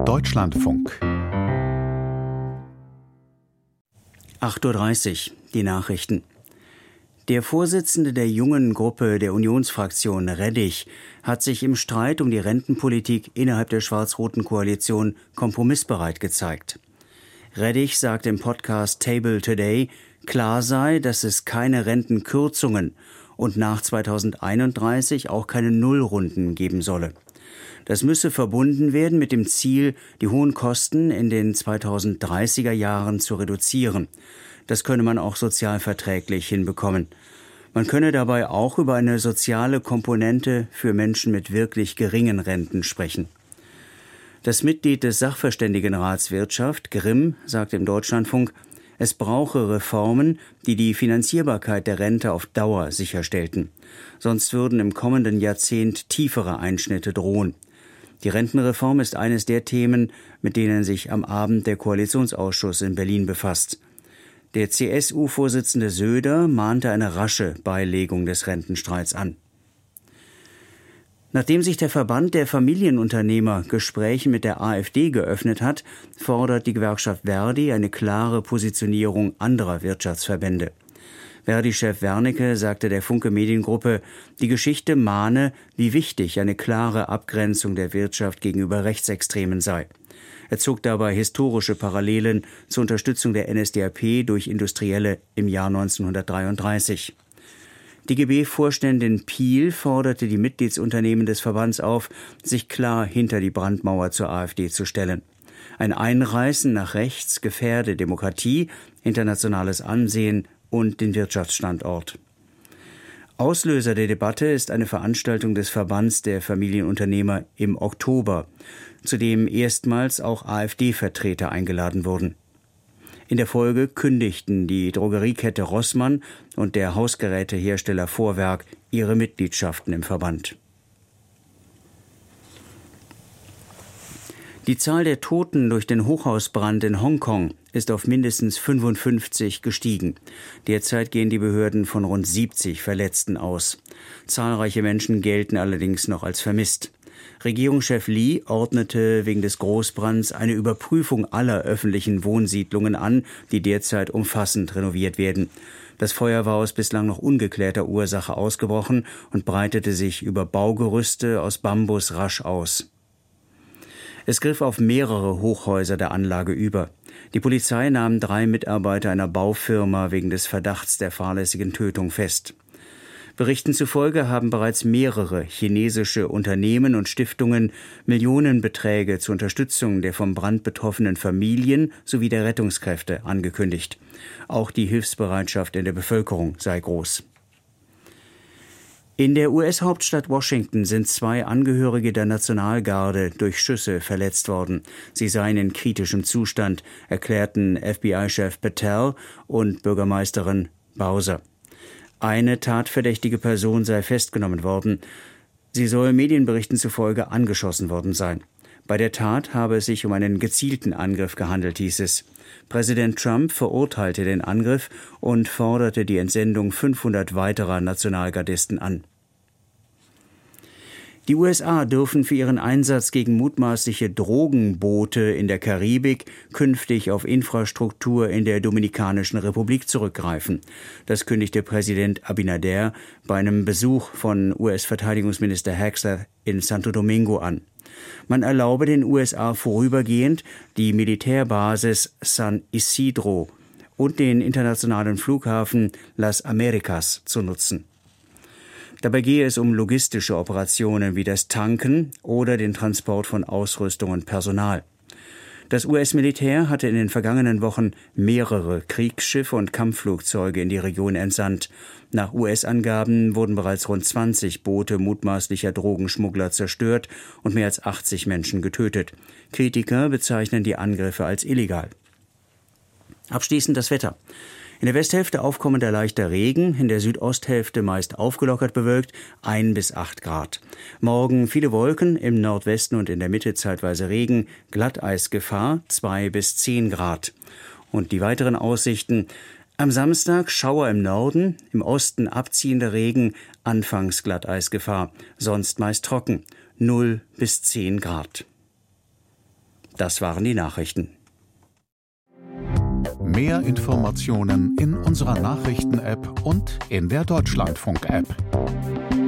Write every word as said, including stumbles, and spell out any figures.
Deutschlandfunk. acht Uhr dreißig, die Nachrichten. Der Vorsitzende der jungen Gruppe der Unionsfraktion, Rettig, hat sich im Streit um die Rentenpolitik innerhalb der schwarz-roten Koalition kompromissbereit gezeigt. Rettig sagt im Podcast Table Today, klar sei, dass es keine Rentenkürzungen und nach zweitausendeinunddreißig auch keine Nullrunden geben solle. Das müsse verbunden werden mit dem Ziel, die hohen Kosten in den zweitausenddreißiger Jahren zu reduzieren. Das könne man auch sozialverträglich hinbekommen. Man könne dabei auch über eine soziale Komponente für Menschen mit wirklich geringen Renten sprechen. Das Mitglied des Sachverständigenrats Wirtschaft, Grimm, sagte im Deutschlandfunk, es brauche Reformen, die die Finanzierbarkeit der Rente auf Dauer sicherstellten. Sonst würden im kommenden Jahrzehnt tiefere Einschnitte drohen. Die Rentenreform ist eines der Themen, mit denen sich am Abend der Koalitionsausschuss in Berlin befasst. Der C S U-Vorsitzende Söder mahnte eine rasche Beilegung des Rentenstreits an. Nachdem sich der Verband der Familienunternehmer Gespräche mit der AfD geöffnet hat, fordert die Gewerkschaft Verdi eine klare Positionierung anderer Wirtschaftsverbände. Verdi-Chef Wernicke sagte der Funke Mediengruppe, die Geschichte mahne, wie wichtig eine klare Abgrenzung der Wirtschaft gegenüber Rechtsextremen sei. Er zog dabei historische Parallelen zur Unterstützung der N S D A P durch Industrielle im Jahr neunzehnhundertdreiunddreißig. D G B-Vorständin Piel forderte die Mitgliedsunternehmen des Verbands auf, sich klar hinter die Brandmauer zur AfD zu stellen. Ein Einreißen nach rechts gefährde Demokratie, internationales Ansehen und den Wirtschaftsstandort. Auslöser der Debatte ist eine Veranstaltung des Verbands der Familienunternehmer im Oktober, zu dem erstmals auch AfD-Vertreter eingeladen wurden. In der Folge kündigten die Drogeriekette Rossmann und der Hausgerätehersteller Vorwerk ihre Mitgliedschaften im Verband. Die Zahl der Toten durch den Hochhausbrand in Hongkong ist auf mindestens fünfundfünfzig gestiegen. Derzeit gehen die Behörden von rund siebzig Verletzten aus. Zahlreiche Menschen gelten allerdings noch als vermisst. Regierungschef Lee ordnete wegen des Großbrands eine Überprüfung aller öffentlichen Wohnsiedlungen an, die derzeit umfassend renoviert werden. Das Feuer war aus bislang noch ungeklärter Ursache ausgebrochen und breitete sich über Baugerüste aus Bambus rasch aus. Es griff auf mehrere Hochhäuser der Anlage über. Die Polizei nahm drei Mitarbeiter einer Baufirma wegen des Verdachts der fahrlässigen Tötung fest. Berichten zufolge haben bereits mehrere chinesische Unternehmen und Stiftungen Millionenbeträge zur Unterstützung der vom Brand betroffenen Familien sowie der Rettungskräfte angekündigt. Auch die Hilfsbereitschaft in der Bevölkerung sei groß. In der U S-Hauptstadt Washington sind zwei Angehörige der Nationalgarde durch Schüsse verletzt worden. Sie seien in kritischem Zustand, erklärten F B I-Chef Patel und Bürgermeisterin Bowser. Eine tatverdächtige Person sei festgenommen worden. Sie soll Medienberichten zufolge angeschossen worden sein. Bei der Tat habe es sich um einen gezielten Angriff gehandelt, hieß es. Präsident Trump verurteilte den Angriff und forderte die Entsendung fünfhundert weiterer Nationalgardisten an. Die U S A dürfen für ihren Einsatz gegen mutmaßliche Drogenboote in der Karibik künftig auf Infrastruktur in der Dominikanischen Republik zurückgreifen. Das kündigte Präsident Abinader bei einem Besuch von U S-Verteidigungsminister Haxter in Santo Domingo an. Man erlaube den U S A vorübergehend, die Militärbasis San Isidro und den internationalen Flughafen Las Americas zu nutzen. Dabei gehe es um logistische Operationen wie das Tanken oder den Transport von Ausrüstung und Personal. Das U S-Militär hatte in den vergangenen Wochen mehrere Kriegsschiffe und Kampfflugzeuge in die Region entsandt. Nach U S-Angaben wurden bereits rund zwanzig Boote mutmaßlicher Drogenschmuggler zerstört und mehr als achtzig Menschen getötet. Kritiker bezeichnen die Angriffe als illegal. Abschließend das Wetter. In der Westhälfte aufkommender leichter Regen, in der Südosthälfte meist aufgelockert bewölkt, ein bis acht Grad. Morgen viele Wolken, im Nordwesten und in der Mitte zeitweise Regen, Glatteisgefahr zwei bis zehn Grad. Und die weiteren Aussichten: am Samstag Schauer im Norden, im Osten abziehender Regen, anfangs Glatteisgefahr, sonst meist trocken, null bis zehn Grad. Das waren die Nachrichten. Mehr Informationen in unserer Nachrichten-App und in der Deutschlandfunk-App.